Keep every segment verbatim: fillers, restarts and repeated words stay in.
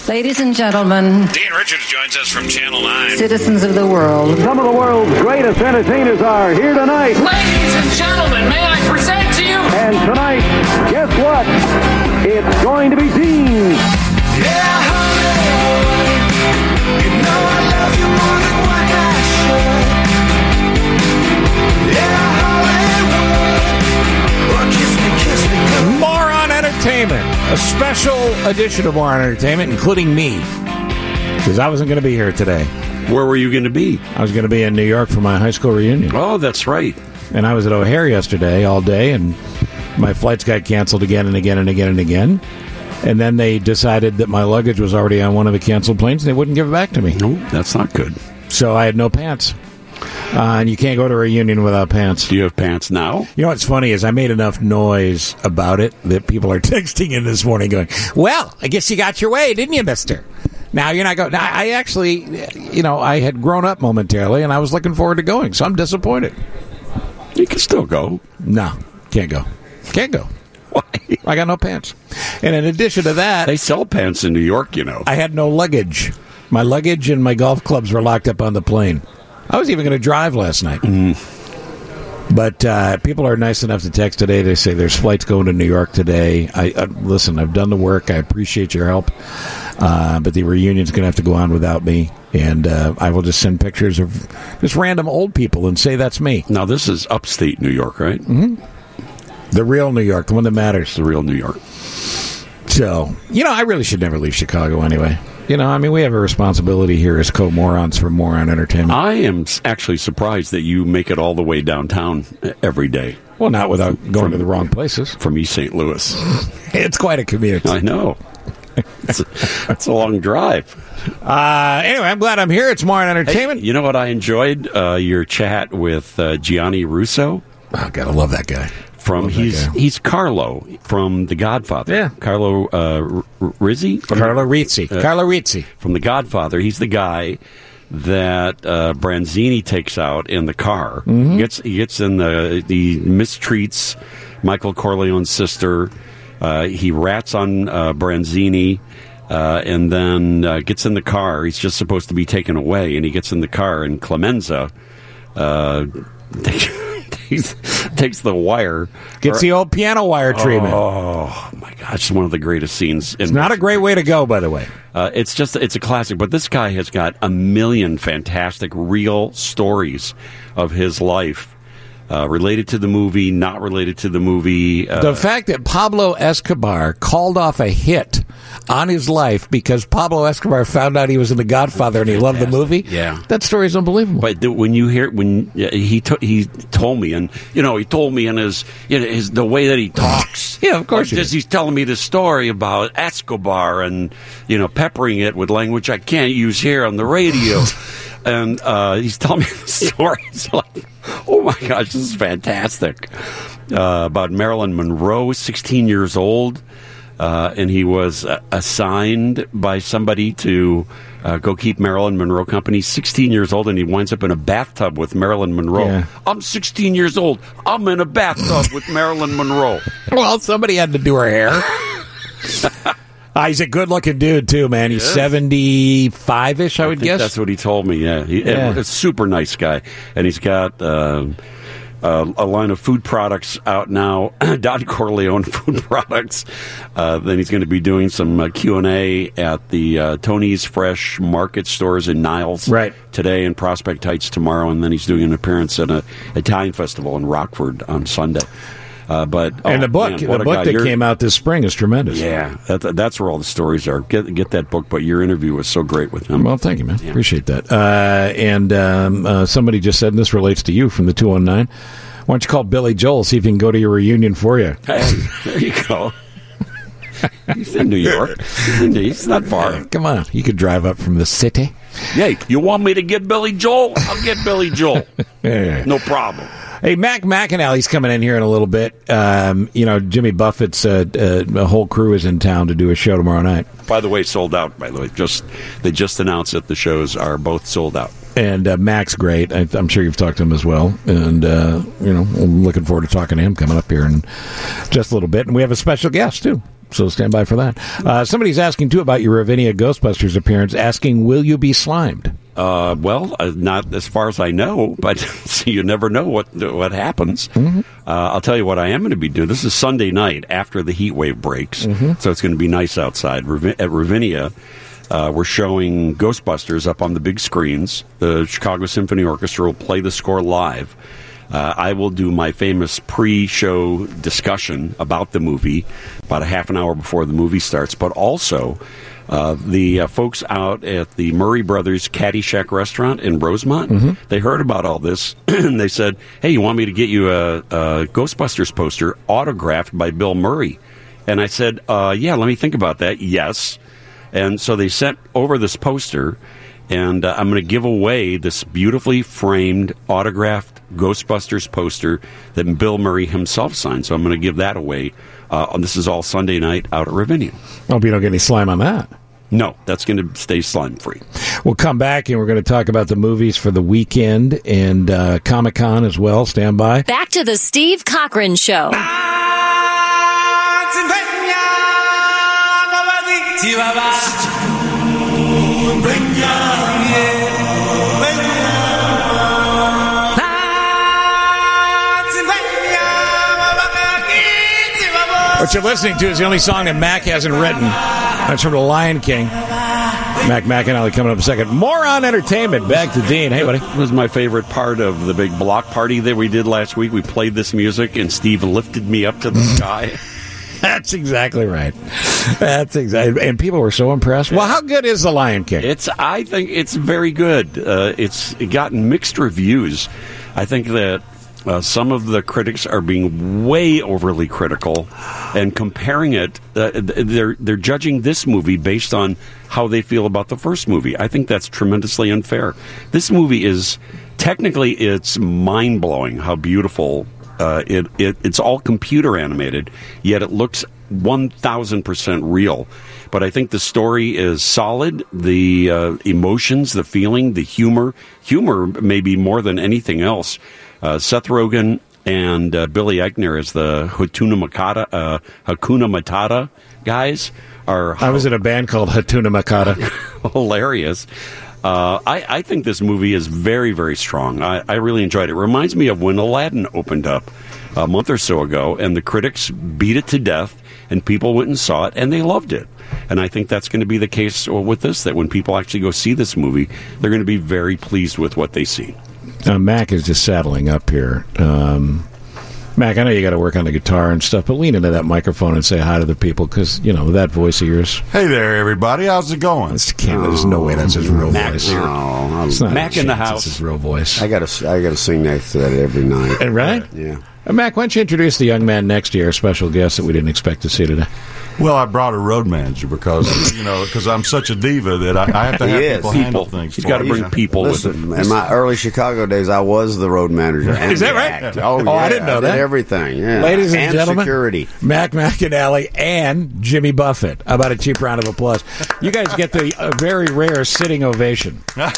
Ladies and gentlemen, Dean Richards joins us from Channel nine. Citizens of the world. Some of the world's greatest entertainers are here tonight. Ladies and gentlemen, may I present to you? And tonight, guess what? It's going to be Dean. Yeah, Hollywood, you know I love you more than what I should. Yeah, Hollywood, well, kiss me, kiss me, good. Moron Entertainment, a special edition of Moron Entertainment, including me, because I wasn't going to be here today. Where were you going to be? I was going to be in New York for my high school reunion. Oh, that's right. And I was at O'Hare yesterday all day, and my flights got canceled again and again and again and again. And then they decided that my luggage was already on one of the canceled planes, and they wouldn't give it back to me. No, that's not good. So I had no pants. Uh, and you can't go to a reunion without pants. Do you have pants now? You know what's funny is I made enough noise about it that people are texting in this morning going, well, I guess you got your way, didn't you, mister? Now you're not going. I actually, you know, I had grown up momentarily, and I was looking forward to going, so I'm disappointed. You can still go. No, can't go. Can't go. Why? I got no pants. And in addition to that, They sell pants in New York, you know. I had no luggage. My luggage and my golf clubs were locked up on the plane. I was even going to drive last night. Mm. But uh, people are nice enough to text today. They say there's flights going to New York today. I uh, listen, I've done the work. I appreciate your help. Uh, but the reunion's going to have to go on without me. And uh, I will just send pictures of just random old people and say that's me. Now, this is upstate New York, right? Mm-hmm. The real New York, the one that matters. The real New York. So, you know, I really should never leave Chicago anyway. You know, I mean, we have a responsibility here as co-morons for Moron Entertainment. I am actually surprised that you make it all the way downtown every day. Well, not without going from, to the wrong places. From East Saint Louis. It's quite a commute. I know. It's a, it's a long drive. Uh, anyway, I'm glad I'm here. It's Moron Entertainment. Hey, you know what I enjoyed? Uh, your chat with uh, Gianni Russo. Oh, God, I love that guy. From he's guy. he's Carlo from The Godfather. Yeah, Carlo uh, R- Rizzi. Carlo Rizzi. Uh, Carlo Rizzi from The Godfather. He's the guy that uh, Branzini takes out in the car. Mm-hmm. He gets he gets in the he mistreats Michael Corleone's sister. Uh, he rats on uh, Branzini. Uh, and then uh, gets in the car. He's just supposed to be taken away, and he gets in the car, and Clemenza uh, takes, takes the wire. Gets or, the old piano wire treatment. Oh, my gosh, it's one of the greatest scenes. It's not a great way to go, by the way. Uh, it's just, it's a classic, but this guy has got a million fantastic, real stories of his life. Uh, related to the movie, not related to the movie. Uh, the fact that Pablo Escobar called off a hit on his life because Pablo Escobar found out he was in The Godfather and he loved the movie. Yeah, that story is unbelievable. But the, when you hear when he to, he told me, and you know, he told me in his, you know, his the way that he talks. Yeah, of course. Like just, he's telling me the story about Escobar and you know, peppering it with language I can't use here on the radio. And uh, he's telling me the story. It's like, oh my gosh, this is fantastic. Uh, about Marilyn Monroe, sixteen years old, uh, and he was uh, assigned by somebody to uh, go keep Marilyn Monroe company. sixteen years old, and he winds up in a bathtub with Marilyn Monroe. Yeah. I'm sixteen years old. I'm in a bathtub with Marilyn Monroe. Well, somebody had to do her hair. Uh, he's a good-looking dude, too, man. He's yes. seventy-five-ish, I would I think guess. That's what he told me, yeah. He, yeah. A super nice guy. And he's got uh, uh, a line of food products out now, Don Corleone food products. Uh, then he's going to be doing some uh, Q and A at the uh, Tony's Fresh Market stores in Niles right. today and Prospect Heights tomorrow. And then he's doing an appearance at an Italian festival in Rockford on Sunday. Uh, but oh, and the book, man, the what a book guy. that You're, came out this spring is tremendous. Yeah, that, that's where all the stories are. Get get that book. But your interview was so great with him. Well, thank you, man. Yeah. Appreciate that. Uh, and um, uh, somebody just said, and this relates to you from the two one nine. Why don't you call Billy Joel, see if he can go to your reunion for you? Hey, there you go. He's in New York. He's, in, he's not far. Hey, come on, you could drive up from the city. Hey, you want me to get Billy Joel? I'll get Billy Joel. Yeah. No problem. Hey, Mac McAnally's coming in here in a little bit. Um, you know, Jimmy Buffett's uh, uh, a whole crew is in town to do a show tomorrow night. By the way, sold out. By the way, just they just announced that the shows are both sold out. And uh, Mac's great. I, I'm sure you've talked to him as well. And uh, you know, I'm looking forward to talking to him coming up here in just a little bit. And we have a special guest too. So stand by for that. Uh, somebody's asking, too, about your Ravinia Ghostbusters appearance, asking, will you be slimed? Uh, well, uh, not as far as I know, but so you never know what what happens. Mm-hmm. Uh, I'll tell you what I am going to be doing. This is Sunday night after the heat wave breaks, mm-hmm. so it's going to be nice outside. Rav- at Ravinia, uh, we're showing Ghostbusters up on the big screens. The Chicago Symphony Orchestra will play the score live. Uh, I will do my famous pre-show discussion about the movie about a half an hour before the movie starts, but also... Uh, the uh, folks out at the Murray Brothers Caddyshack restaurant in Rosemont, mm-hmm. they heard about all this, and they said, hey, you want me to get you a, a Ghostbusters poster autographed by Bill Murray? And I said, uh, yeah, let me think about that. Yes. And so they sent over this poster, and uh, I'm going to give away this beautifully framed, autographed Ghostbusters poster that Bill Murray himself signed. So I'm going to give that away. Uh, and this is all Sunday night out at Ravinia. Hope you don't get any slime on that. No, that's going to stay slime-free. We'll come back, and we're going to talk about the movies for the weekend and uh, Comic-Con as well. Stand by. Back to the Steve Cochran Show. What you're listening to is the only song that Mac hasn't written. That's from The Lion King. Mac McAnally coming up in a second. More on entertainment. Back to Dean. Hey, buddy. It was my favorite part of the big block party that we did last week. We played this music, and Steve lifted me up to the sky. That's exactly right. That's exactly, and people were so impressed. Well, how good is The Lion King? It's. I think it's very good. Uh, it's gotten mixed reviews. I think that uh, some of the critics are being way overly critical and comparing it. Uh, they're they're judging this movie based on how they feel about the first movie. I think that's tremendously unfair. This movie is technically it's mind blowing how beautiful. Uh, it, it it's all computer animated, yet it looks one thousand percent real. But I think the story is solid. The uh, emotions, the feeling, the humor, humor maybe more than anything else. Uh, Seth Rogen and uh, Billy Eichner as the Hakuna Matata, uh, Hakuna Matata guys are. I was in a band called Hakuna Matata. Hilarious. Uh, I, I think this movie is very, very strong. I, I really enjoyed it. It reminds me of when Aladdin opened up a month or so ago, and the critics beat it to death, and people went and saw it, and they loved it. And I think that's going to be the case with this, that when people actually go see this movie, they're going to be very pleased with what they see. Uh, Mac is just saddling up here. Um, Mac, I know you got to work on the guitar and stuff, but lean into that microphone and say hi to the people, because, you know, with that voice of yours. Hey there, everybody. How's it going? It's, can't, there's no way that's his real Mac voice. Oh, It's not Mac a in the chance house. It's his real voice. I gotta, I gotta sing next to that every night. Uh, right? Yeah. Uh, Mac, why don't you introduce the young man next to you, our special guest that we didn't expect to see today? Well, I brought a road manager because, you know, because I'm such a diva that I, I have to have He is. people, People. handle things. He's for got to me. bring people with Listen, him. in my early Chicago days, I was the road manager. And Is that the right? act. Oh, Oh, yeah, I didn't know did that. everything, yeah. Ladies and, gentlemen, security. Mac McAnally and Jimmy Buffett. How about a cheap round of applause? You guys get the uh, very rare sitting ovation.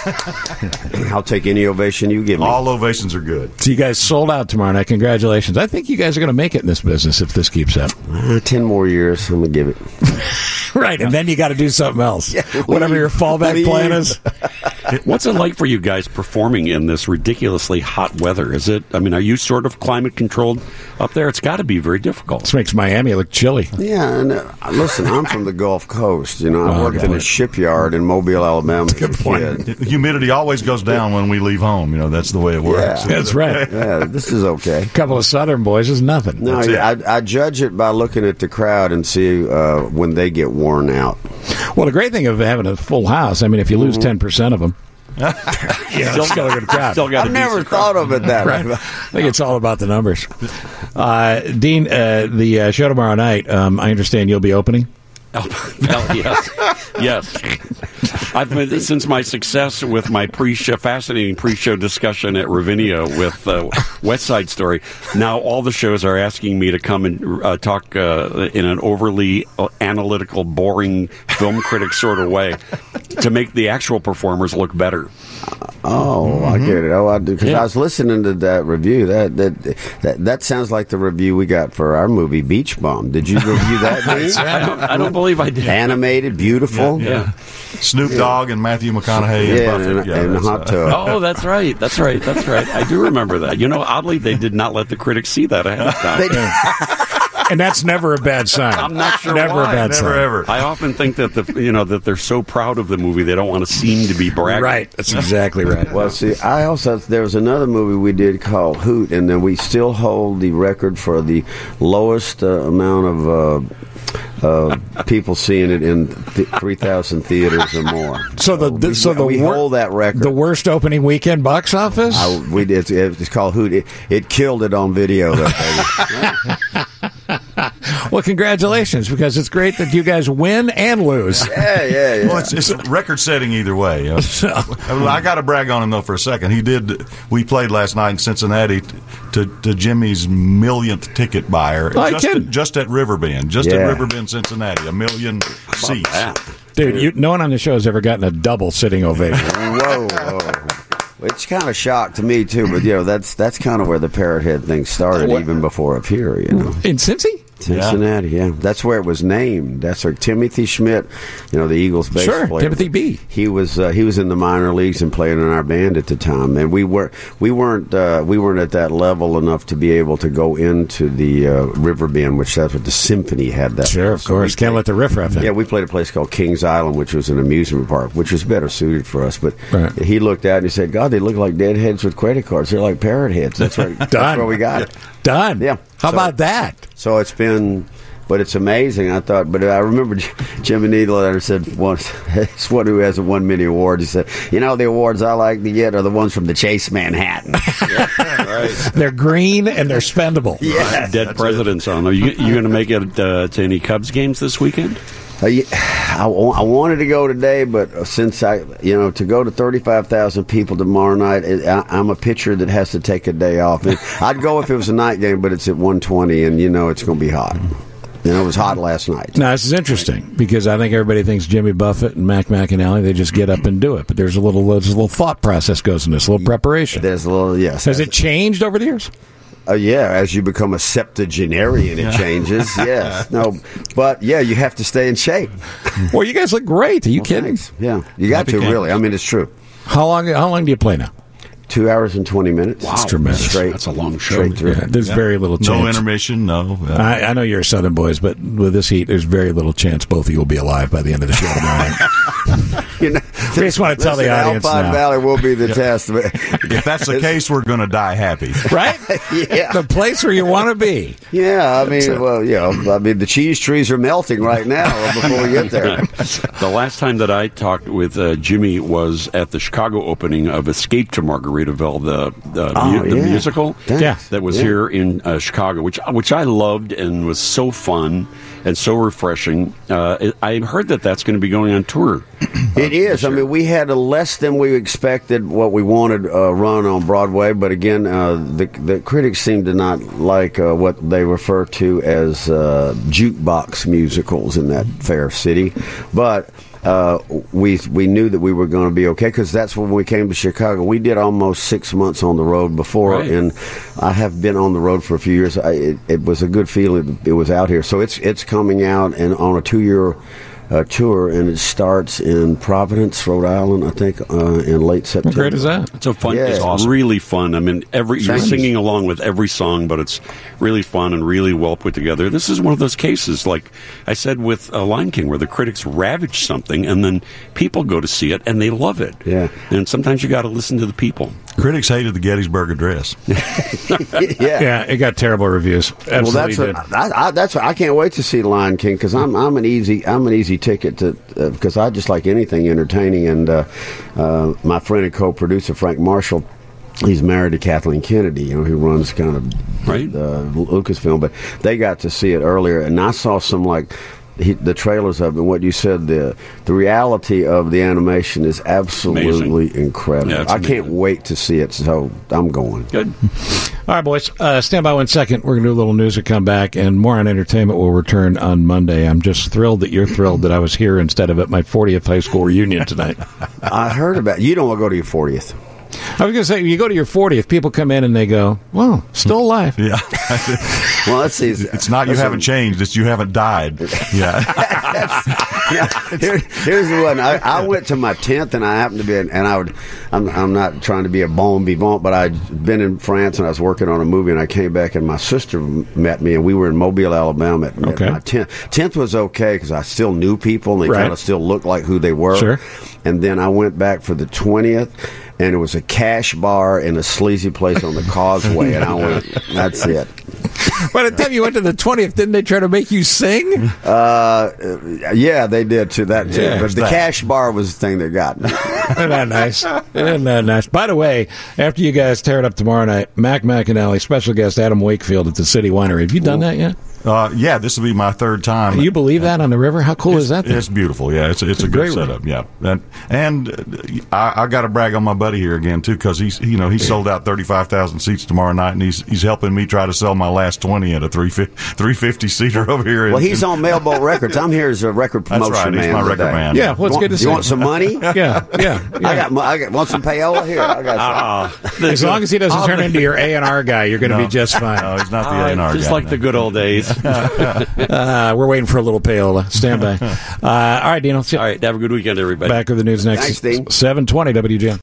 I'll take any ovation you give me. All ovations are good. So you guys sold out tomorrow night. Congratulations. I think you guys are going to make it in this business if this keeps up. Uh, ten more years, I'm gonna give it. Right, and then you got to do something else. Yeah, Whatever leave. your fallback Leave. plan is. What's it like for you guys performing in this ridiculously hot weather? Is it? I mean, are you sort of climate controlled up there? It's got to be very difficult. This makes Miami look chilly. Yeah, and uh, listen, I'm from the Gulf Coast. You know, I Oh, worked good in a point. shipyard in Mobile, Alabama. As a point. kid. The humidity always goes down when we leave home. You know, that's the way it works. Yeah. That's right. Yeah, this is okay. A couple of Southern boys is nothing. No, That's it. I, I judge it by looking at the crowd and see uh, when they get worn out. Well, the great thing of having a full house, I mean, if you lose ten percent of them, yeah, Still still a good crowd. Still got I've a never decent thought of it that Right. way. I think it's all about the numbers. Uh, Dean, uh, the uh, show tomorrow night, um, I understand you'll be opening. Oh, well, yes, yes. I've been since my success with my pre-show, fascinating pre-show discussion at Ravinia with uh, West Side Story. Now all the shows are asking me to come and uh, talk uh, in an overly uh, analytical, boring film critic sort of way. to make the actual performers look better. Oh, mm-hmm. I get it. Oh, I do because Yeah. I was listening to that review. That, that that that sounds like the review we got for our movie Beach Bum. Did you review that? Dean? I don't, I don't believe I did. Animated, beautiful. Yeah. Yeah. Snoop Dogg and Matthew McConaughey and Yeah, Buffett. and, yeah, and the that's, hot uh, tub. Oh, that's right. That's right. That's right. I do remember that. You know, oddly, they did not let the critics see that ahead of time. And that's never a bad sign. I'm not sure Never why. a bad Never sign. ever. I often think that the you know that they're so proud of the movie they don't want to seem to be bragging. Right. That's exactly right. Well, see, I also there was another movie we did called Hoot, and then we still hold the record for the lowest uh, amount of uh, uh, people seeing it in th- three thousand theaters or more. So the, the we, so the we wor- hold that record. The worst opening weekend box office. I, we did. It's called Hoot. It, it killed it on video. That Well, congratulations, because it's great that you guys win and lose. yeah, yeah, yeah. Well, it's, it's record-setting either way. Uh, I got to brag on him though for a second. He did. We played last night in Cincinnati to, to Jimmy's millionth ticket buyer, Oh, just, kidding. at, just at Riverbend, just Yeah. at Riverbend, Cincinnati, a million seats. Dude, you, no one on the show has ever gotten a double sitting ovation. Whoa, whoa. It's kind of shock to me too, but you know that's that's kind of where the Parrot Head thing started, What? even before up here. You know, In Cincy? Cincinnati. Yeah. that's where it was named. That's where Timothy Schmidt, you know, the Eagles bass Sure, player. Timothy B. He was uh, he was in the minor leagues and playing in our band at the time, and we were we weren't uh, we weren't at that level enough to be able to go into the uh, Riverbend, which that's what the Symphony had. That Sure, of So we course. Can't played- let the riffraff in. Yeah, we played a place called Kings Island, which was an amusement park, which was better suited for us. But Right. he looked out and he said, "God, they look like dead heads with credit cards. They're like parrot heads." That's right. That's Done. where we got it. Done. Yeah. How So- about that? So it's been, but it's amazing. I thought, but I remember Jimmy Needle said once, it's one who hasn't won many awards. He said, "You know, the awards I like to get are the ones from the Chase Manhattan." Right. They're green and they're spendable. Yeah. Dead presidents on them. You, you going to make it uh, to any Cubs games this weekend? Uh, yeah, I, wa- I wanted to go today, but since I, you know, to go to thirty-five thousand people tomorrow night, it, I, I'm a pitcher that has to take a day off. And I'd go if it was a night game, but it's at one twenty, and you know it's going to be hot. You know, it was hot last night. Now, this is interesting because I think everybody thinks Jimmy Buffett and Mac McAnally, they just get up and do it. But there's a little there's a little thought process goes in this, a little preparation. There's a little, yes. Has it changed over the years? Uh, yeah, as you become a septuagenarian, it changes. Yes, no, but yeah, you have to stay in shape. Well, you guys look great. Are you Well, kidding? thanks. Yeah, you got Happy to campus. really. I mean, it's true. How long? How long do you play now? Two hours and twenty minutes. That's tremendous. Straight. That's a long show. Straight through. Yeah, there's Yeah. very little No chance. intermission, no. Uh, I, I know you're Southern boys, but with this heat, there's very little chance both of you will be alive by the end of the show tomorrow. You know, I just want to tell the listen, audience Alpine now. Valley will be the test. But if that's the case, we're going to die happy. Right? yeah, The place where you want to be. yeah. I mean, well, you know, I mean, the cheese trees are melting right now before we get there. The last time that I talked with uh, Jimmy was at the Chicago opening of Escape to Margaritaville, the the, Oh, mu- the yeah. musical Thanks. Yeah. that was Yeah. here in uh, Chicago, which which I loved and was so fun and so refreshing. Uh, it, I heard that that's going to be going on tour. It is. I mean, we had a less than we expected, what we wanted uh, run on Broadway. But again, uh, the the critics seem to not like uh, what they refer to as uh, jukebox musicals in that fair city. But uh, we we knew that we were going to be okay because that's when we came to Chicago. We did almost six months on the road before, Right. and I have been on the road for a few years. I, it, it was a good feeling. It was out here, so it's it's coming out and on a two year. Uh, tour, and it starts in Providence, Rhode Island, I think, uh, in late How September. great is that? It's a fun. Yeah. It's Awesome. really fun. I mean, every you're Thanks. singing along with every song, but it's really fun and really well put together. This is one of those cases, like I said with uh, Lion King, where the critics ravage something, and then people go to see it and they love it. Yeah. And sometimes you got to listen to the people. Critics hated the Gettysburg Address. yeah. Yeah, it got terrible reviews. Absolutely Well, that's did. what, I, I, that's what, I can't wait to see Lion King because I'm I'm an easy I'm an easy ticket to uh, because I just like anything entertaining, and uh, uh, my friend and co-producer Frank Marshall, he's married to Kathleen Kennedy, you know, who runs kind of Right. uh, Lucasfilm, but they got to see it earlier, and I saw some like he, the trailers of it, and what you said, the the reality of the animation is absolutely Amazing. incredible. Yeah, it's I can't amazing. wait to see it, so I'm going. Good. All right, boys. Uh, stand by one second. We're going to do a little news and come back, and more on entertainment will return on Monday. I'm just thrilled that you're thrilled that I was here instead of at my fortieth high school reunion tonight. I heard about you. Don't want to go to your fortieth. I was going to say, you go to your fortieth, people come in and they go, well, still alive. Yeah. Well, let's see. It's not you haven't changed, it's you haven't died. Yeah. Yeah, here, here's the one. I, I went to my tenth, and I happened to be, in, and I would. I'm, I'm not trying to be a bon vivant, but I'd been in France and I was working on a movie, and I came back, and my sister met me, and we were in Mobile, Alabama. At, Okay. at my tenth. tenth was okay because I still knew people, and they Right. kind of still looked like who they were. Sure. And then I went back for the twentieth, and it was a cash bar in a sleazy place on the Causeway, and I went, that's it. By the time you went to the twentieth, didn't they try to make you sing? Uh, yeah, they did too. That too. Yeah, but the that. cash bar was the thing that got me. Isn't that nice? Isn't that nice? By the way, after you guys tear it up tomorrow night, Mac McAnally, special guest Adam Wakefield at the City Winery. Have you done that yet? Uh, yeah, this will be my third time. You believe that on the river? How cool it's, is that thing? It's beautiful. Yeah, it's it's, It's a a good great setup. Yeah, and and uh, I, I got to brag on my buddy here again too, because he's you know he sold out thirty five thousand seats tomorrow night, and he's he's helping me try to sell my last twenty at a three fifty seater over here. In, Well, he's in, on Mailboat Records. I'm here as a record That's promotion right, he's man. my record today. man. Yeah, well, it's Want- good to see. You want some money? Yeah, yeah. yeah. I got. mo- I got. Want some payola here? I got some. As long as he doesn't turn into your A and R guy, you're going to No. be just fine. No, he's not the Uh, A and R just guy. like the good old days. Uh, we're waiting for a little payola. Stand by. Uh, all right, Dino. See you. All right, have a good weekend, everybody. Back with the news next. Thanks, Dean. seven twenty W G N.